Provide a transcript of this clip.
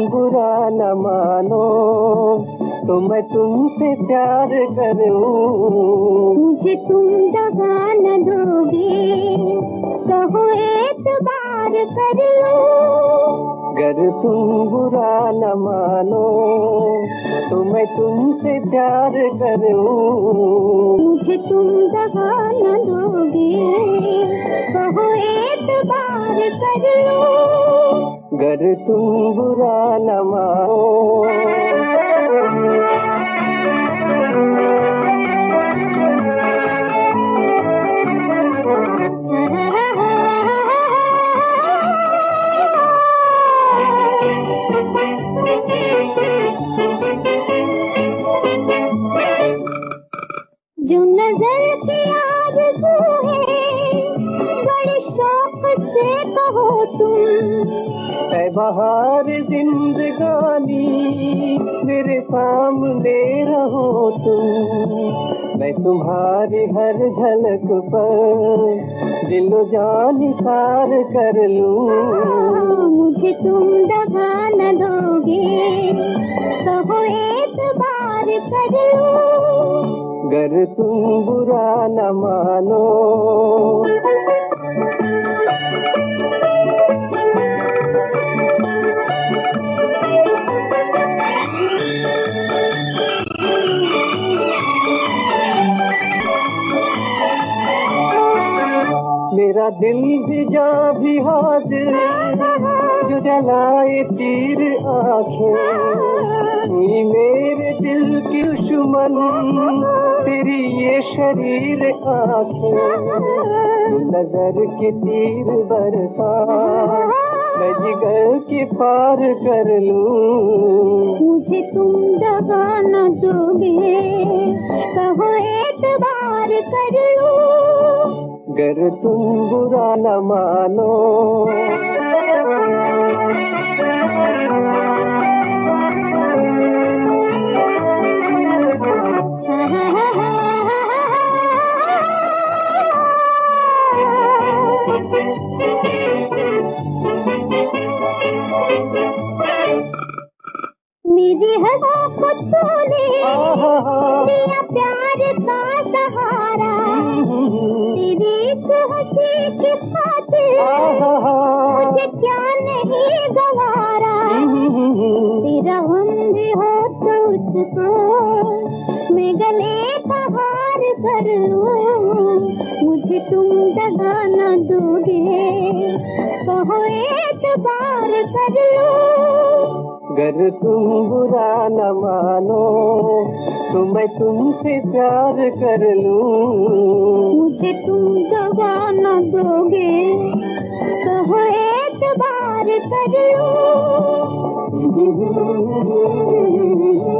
बुरा न मानो तो मैं तुमसे प्यार करूं। मुझे तुम दगा न दोगे, कहो एतबार कर लो। अगर तुम बुरा न मानो तो मैं तुमसे प्यार करूं। मुझे तुम दगा न दोगे, कहो एतबार कर लो। अगर तुम बुरा न मानो। जो नजर की आरज़ू है बड़े शौक से कहो तुम। ऐ बहार जिंदगानी मेरे सामने रहो तुम। मैं तुम्हारी हर झलक पर दिलो जान इशार कर लूं। मुझे तुम दगा न दोगे, कहो एतबार कर लो। अगर तुम बुरा न मानो। मेरा दिल भी जा भी हाजिर जो जलाए तीर आंखें। हुई मेरे दिल की दुश्मन तेरी ये शरीर आंखें। नजर के तीर बरसा मैं जिगर के पार कर लूं। मुझे तुम दगा न दोगे, कहो एतबार कर लो। अगर तुम बुरा न मानो। मेरी हवा को तूने दिया प्यार का सहारा। तेरी एक हंसी की खातिर मुझे क्या नहीं गवारा। तेरा गम भी हो तो उसको मैं गले का हार कर लूं। मुझे तुम दगा न दोगे, कहो एतबार कर लो। अगर तुम बुरा न मानो तो मैं तुमसे प्यार कर लूं। मुझे तुम दगा न दोगे, कहो एतबार कर लो।